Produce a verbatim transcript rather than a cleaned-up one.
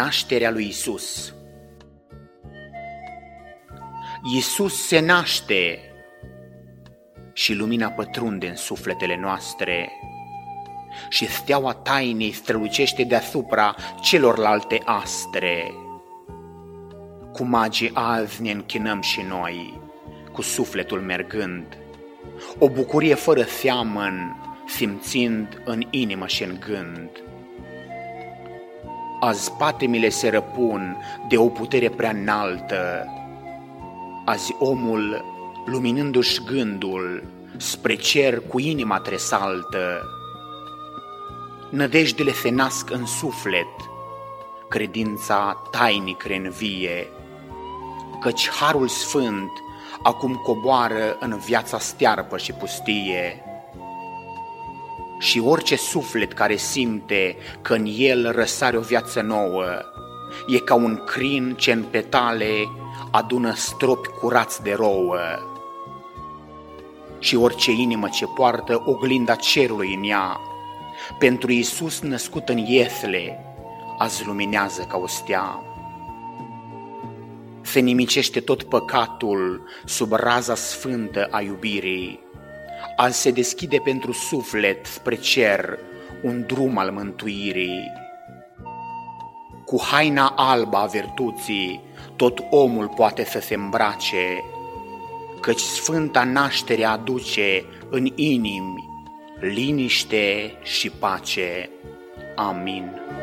Nașterea lui Isus. Isus se naște și lumina pătrunde în sufletele noastre și steaua tainei strălucește deasupra celorlalte astre. Cu magii azi ne închinăm și noi, cu sufletul mergând, o bucurie fără seamăn, simțind în inimă și în gând. Azi patimile se răpun de o putere prea înaltă, azi omul, luminându-și gândul, spre cer cu inima tresaltă. Nădejdele se nasc în suflet, credința tainic reînvie, căci Harul Sfânt acum coboară în viața stearpă și pustie. Și orice suflet care simte că în el răsare o viață nouă, e ca un crin ce în petale adună stropi curați de rouă. Și orice inimă ce poartă oglinda cerului în ea, pentru Iisus născut în Iesle, azi luminează ca o stea. Se nimicește tot păcatul sub raza sfântă a iubirii, azi se deschide pentru suflet spre cer un drum al mântuirii. Cu haina albă a virtuții tot omul poate să se îmbrace, căci sfânta naștere aduce în inimi liniște și pace. Amin.